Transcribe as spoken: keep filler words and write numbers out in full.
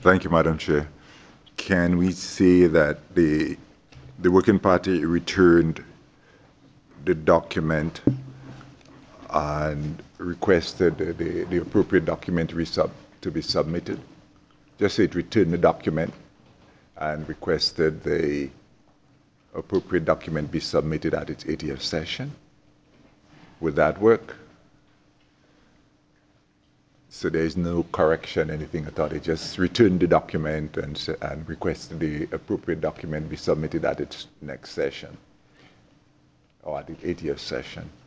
Thank you, Madam Chair. Can we say that the the working party returned the document and requested the, the, the appropriate document resub, to be submitted? Just say it returned the document and requested the appropriate document be submitted at its eightieth session. Would that work? So there is no correction, anything at all. It just returned the document and, and requested the appropriate document be submitted at its next session or at the eightieth session.